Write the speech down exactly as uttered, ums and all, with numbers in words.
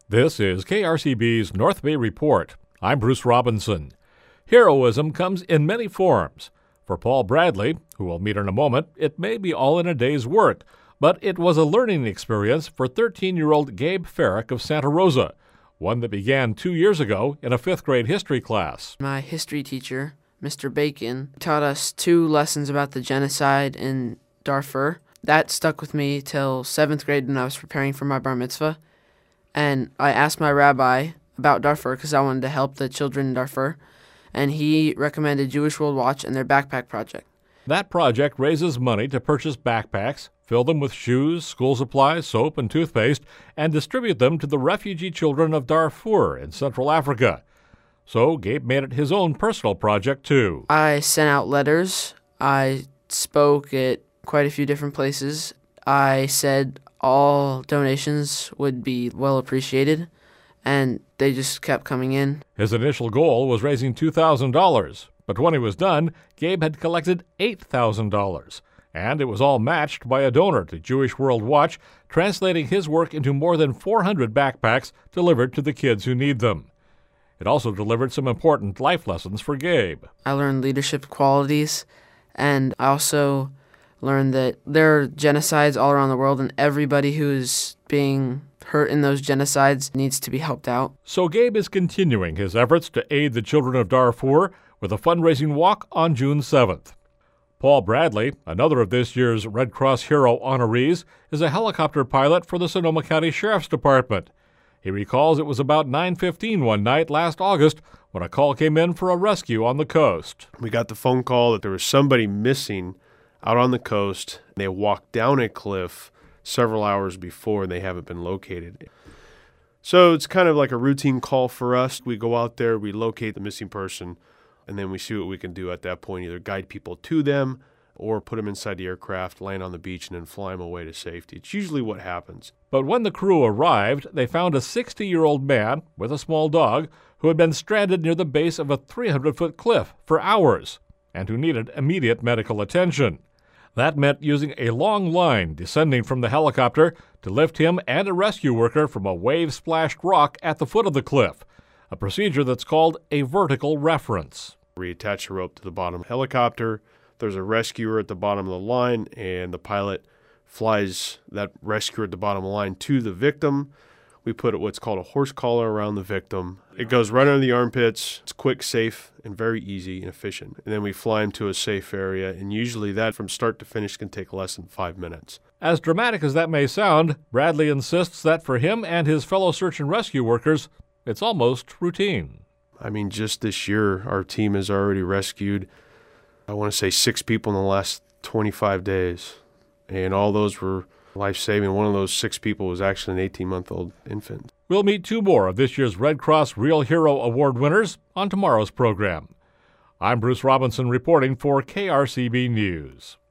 This is K R C B's North Bay Report. I'm Bruce Robinson. Heroism comes in many forms. For Paul Bradley, who we'll meet in a moment, it may be all in a day's work, but it was a learning experience for thirteen-year-old Gabe Farrick of Santa Rosa, one that began two years ago in a fifth grade history class. My history teacher, Mister Bacon, taught us two lessons about the genocide in Darfur. That stuck with me till seventh grade when I was preparing for my bar mitzvah. And I asked my rabbi about Darfur because I wanted to help the children in Darfur, and he recommended Jewish World Watch and their backpack project. That project raises money to purchase backpacks, fill them with shoes, school supplies, soap, and toothpaste, and distribute them to the refugee children of Darfur in Central Africa. So Gabe made it his own personal project, too. I sent out letters. I spoke at quite a few different places. I said all donations would be well appreciated, and they just kept coming in. His initial goal was raising two thousand dollars, but when he was done, Gabe had collected eight thousand dollars, and it was all matched by a donor to Jewish World Watch, translating his work into more than four hundred backpacks delivered to the kids who need them. It also delivered some important life lessons for Gabe. I learned leadership qualities, and I also learned that there are genocides all around the world, and everybody who is being hurt in those genocides needs to be helped out. So Gabe is continuing his efforts to aid the children of Darfur with a fundraising walk on June seventh. Paul Bradley, another of this year's Red Cross Hero honorees, is a helicopter pilot for the Sonoma County Sheriff's Department. He recalls it was about nine fifteen one night last August when a call came in for a rescue on the coast. We got the phone call that there was somebody missing out on the coast. They walked down a cliff several hours before and they haven't been located. So it's kind of like a routine call for us. We go out there, we locate the missing person, and then we see what we can do at that point, either guide people to them or put them inside the aircraft, land on the beach, and then fly them away to safety. It's usually what happens. But when the crew arrived, they found a sixty-year-old man with a small dog who had been stranded near the base of a three hundred foot cliff for hours and who needed immediate medical attention. That meant using a long line descending from the helicopter to lift him and a rescue worker from a wave-splashed rock at the foot of the cliff, a procedure that's called a vertical reference. We attach a rope to the bottom of the helicopter. There's a rescuer at the bottom of the line, and the pilot flies that rescuer at the bottom of the line to the victim. We put what's called a horse collar around the victim. It goes right under the armpits. It's quick, safe, and very easy and efficient. And then we fly him to a safe area, and usually that from start to finish can take less than five minutes. As dramatic as that may sound, Bradley insists that for him and his fellow search and rescue workers, it's almost routine. I mean, just this year, our team has already rescued, I want to say, six people in the last twenty-five days. And all those were life-saving. One of those six people was actually an eighteen-month-old infant. We'll meet two more of this year's Red Cross Real Hero Award winners on tomorrow's program. I'm Bruce Robinson reporting for K R C B News.